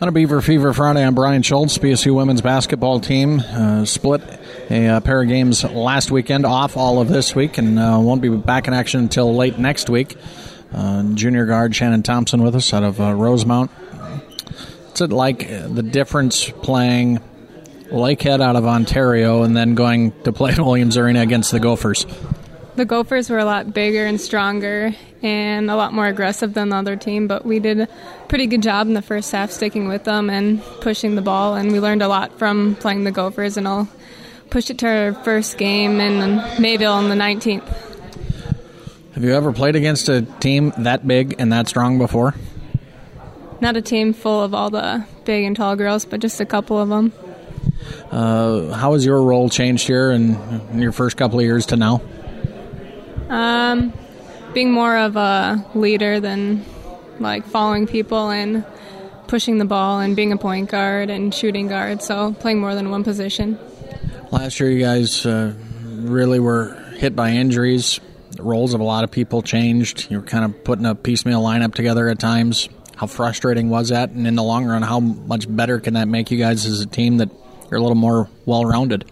On a Beaver Fever Friday, I'm Brian Schultz. BSU women's basketball team split a pair of games last weekend, off all of this week, and won't be back in action until late next week. Junior guard Shannon Thompson with us out of Rosemount. What's it like, the difference playing Lakehead out of Ontario and then going to play at Williams Arena against the Gophers? The Gophers were a lot bigger and stronger and a lot more aggressive than the other team, but we did a pretty good job in the first half sticking with them and pushing the ball, and we learned a lot from playing the Gophers, and I'll push it to our first game in Mayville on the 19th. Have you ever played against a team that big and that strong before? Not a team full of all the big and tall girls, but just a couple of them. How has your role changed here in your first couple of years to now? Being more of a leader than like following people and pushing the ball and being a point guard and shooting guard, so playing more than one position. Last year you guys really were hit by injuries. The roles of a lot of people changed. You were kind of putting a piecemeal lineup together at times. How frustrating was that? And in the long run, how much better can that make you guys as a team that you're a little more well-rounded?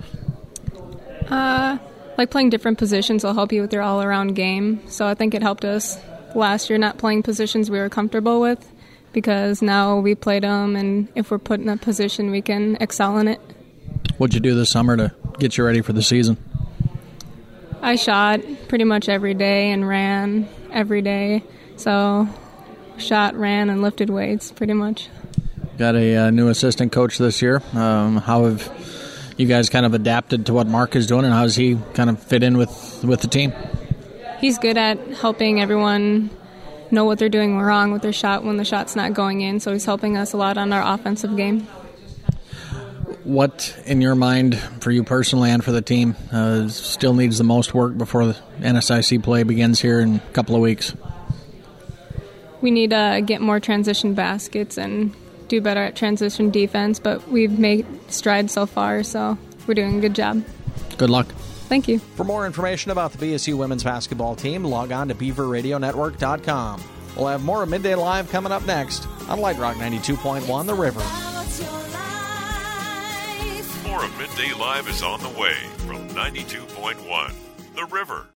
Like playing different positions will help you with your all-around game. So I think it helped us last year not playing positions we were comfortable with, because now we played them, and if we're put in a position, we can excel in it. What'd you do this summer to get you ready for the season? I shot pretty much every day and ran every day. So shot, ran, and lifted weights pretty much. Got a new assistant coach this year. How have you guys kind of adapted to what Mark is doing, and how does he kind of fit in with the team? He's good at helping everyone know what they're doing wrong with their shot when the shot's not going in, so he's helping us a lot on our offensive game. What, in your mind, for you personally and for the team, still needs the most work before the NSIC play begins here in a couple of weeks? We need to get more transition baskets and do better at transition defense, but we've made strides so far, so we're doing a good job. Good luck. Thank you. For more information about the BSU women's basketball team, log on to BeaverRadioNetwork.com. We'll have more of Midday Live coming up next on Light Rock 92.1 The River. More of Midday Live is on the way from 92.1 The River.